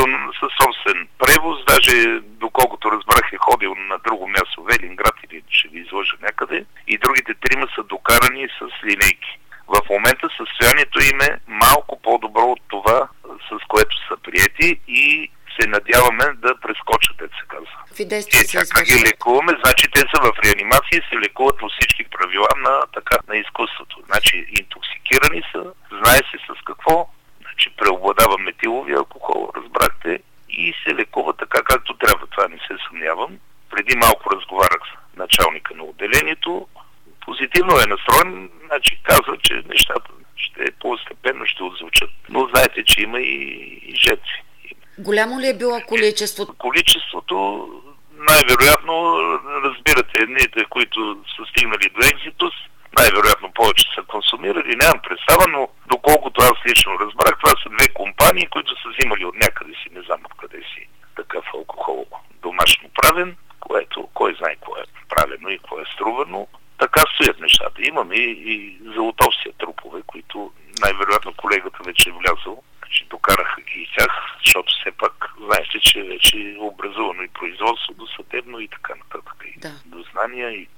със собствен превоз, даже доколкото разбрах е ходил на друго място, Велинград или ще ви излъжа някъде, и другите трима са докарани с линейки. В момента състоянието им е малко по-добро от това, с което са приети и се надяваме да прескочат, се казва. Как ги лекуваме, значи те са в реанимация и се лекуват по всички правила на изкуството. Значи интоксикирани са, знае се с какво, значи преобладава метиловия алкохол, разбрахте, и се лекува така както трябва. Това не се съмнявам. Преди малко разговарях с началника на отделението. Позитивно е настроен, значи казва, че нещата ще постепенно ще отзвучат. Но знаете, че има и жертви. Голямо ли е било количеството? Количеството, най-вероятно, разбирате, едните, които са стигнали до екзитус, най-вероятно повече са консумирали, нямам представа, но доколкото аз лично разбрах, това са две компании, които са взимали от някъде си, не знам откъде си, такъв алкохол домашно правен, което кой знае какво е правено и какво е струвано. Така стоят нещата. Имаме и золотовсия трупове, които най-вероятно колегата вече е влязъл. Докараха ги и тях, защото все пак знаете, че вече е образувано и производство до съдебно и така нататък. И до знания и